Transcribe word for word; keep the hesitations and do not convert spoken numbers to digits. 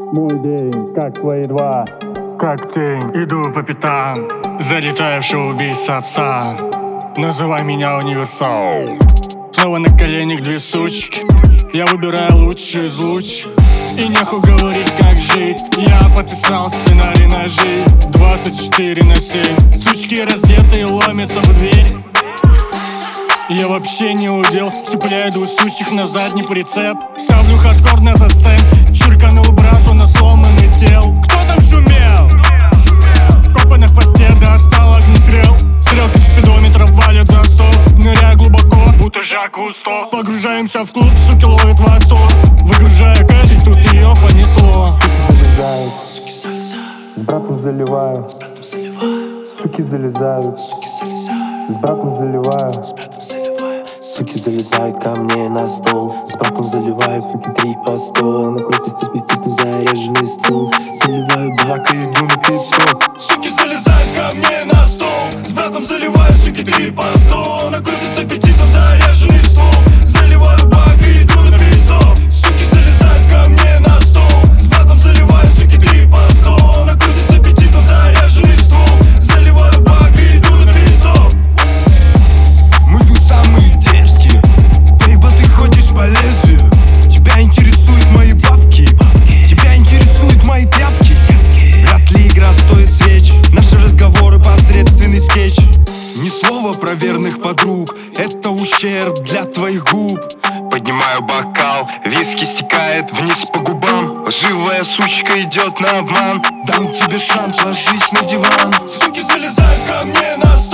Мой день, как твои два. Как тень, иду по пятам, залетаю в шоу-биз отца. Называй меня универсал. Снова на коленях две сучки, я выбираю лучшие из лучших. И нехуй говорить, как жить. Я подписал сценарий на жизнь двадцать четыре на семь. Сучки раздетые ломятся в дверь. Я вообще не удел, цепляю двух сучих на задний прицеп. Ставлю хардкор на зацеп, чирканул брату на сломанный тел. Кто там шумел? Копы на хвосте достал огнестрел. Стрелки спидометров валят за стол. Ныряя глубоко, будто Жак Кусто. Погружаемся в клуб, суки ловят восток. Выгружая кэш, и тут ее понесло. Залезают, суки залезают, с братом заливаю, с братом заливаю. Суки залезают, суки залезают, с братом заливаю, с братом заливаю. Суки залезают ко мне на стол, с братом заливаю, суки три по сто. Напротив аппетитом заряженный стул. Заливаю бак и иду на пит-стоп. Суки залезают ко мне на стол, с братом заливаю, суки три по сто. Накрутится аппетитом заряженный стол. Заливаю бак и иду на пит-стоп. Суки залезают ко мне на стол, с братом заливаю, суки три по сто. Накрутится аппетитом заряженный стол. Заливаю бак и иду на пит-стоп. Мы тут самые дерзкие. Бейба, ты ходишь по лезвию. Тебя интересуют мои бабки, тебя интересуют мои тряпки. Вряд ли игра стоит свеч. Наши разговоры посредственный скетч. Ни слова про верных подруг, это ущерб для твоих губ. Поднимаю бокал, виски стекает вниз по губам. Живая сучка идет на обман. Дам тебе шанс, ложись на диван. Суки залезают ко мне на стол,